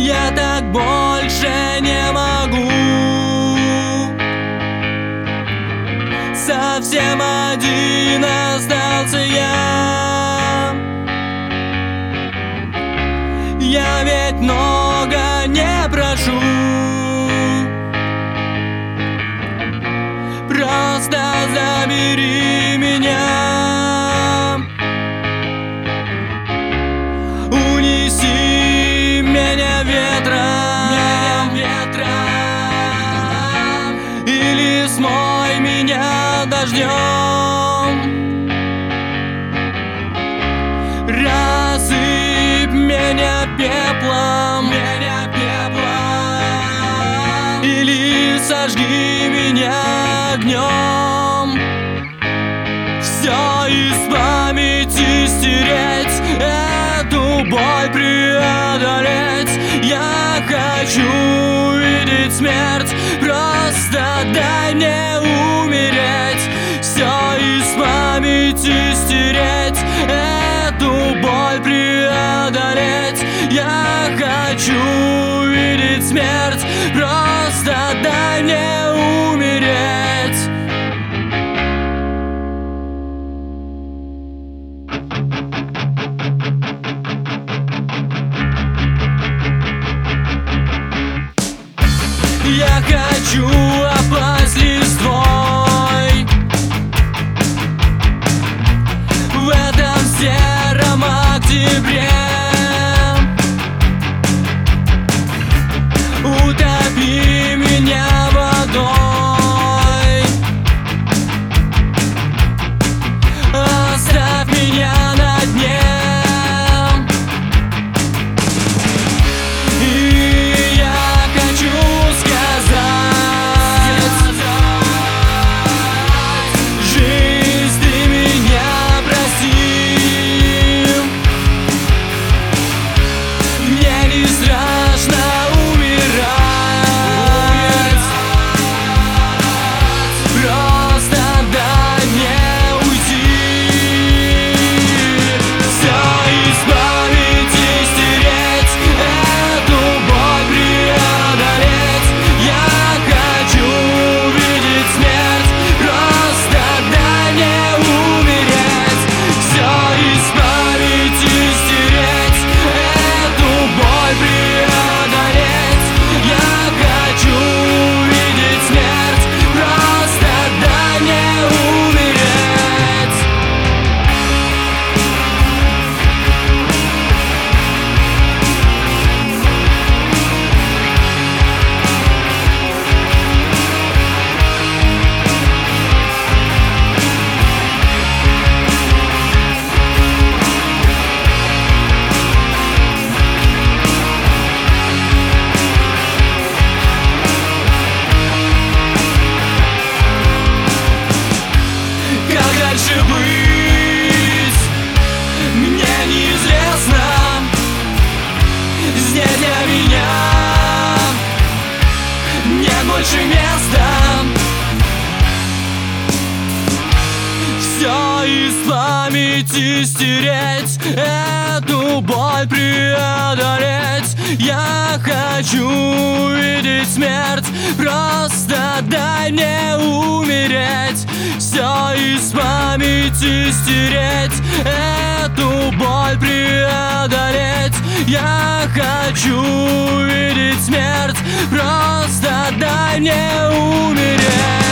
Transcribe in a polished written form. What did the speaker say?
Я так больше не могу. Совсем один остался я. Я ведь много не прошу, просто забери меня. Унеси меня ветром, или смой меня дождем. Рассыпь меня пеплом, или сожги меня огнем. Все из памяти стереть, эту боль преодолеть. Я хочу видеть смерть, просто дай мне умереть. Все из памяти стереть, эту боль преодолеть. Я хочу видеть смерть, просто дай мне умереть. Я хочу опасть листвой в этом сером октябре. Утопи меня водой, оставь меня на дне. И я хочу сказать: жизнь, ты меня прости. Мне не страшно умирать, просто дай мне уйти. Все из памяти стереть, эту боль преодолеть. Я хочу видеть смерть, просто дай мне умереть. Все из памяти стереть, эту боль преодолеть. Я хочу видеть смерть, просто дай мне умереть. Как дальше быть, мне неизвестно. Здесь для меня нет больше места. Все из памяти стереть, эту боль преодолеть. Я хочу видеть смерть, просто дай мне умереть. Все из памяти стереть, эту боль преодолеть. Я хочу видеть смерть, просто дай мне умереть.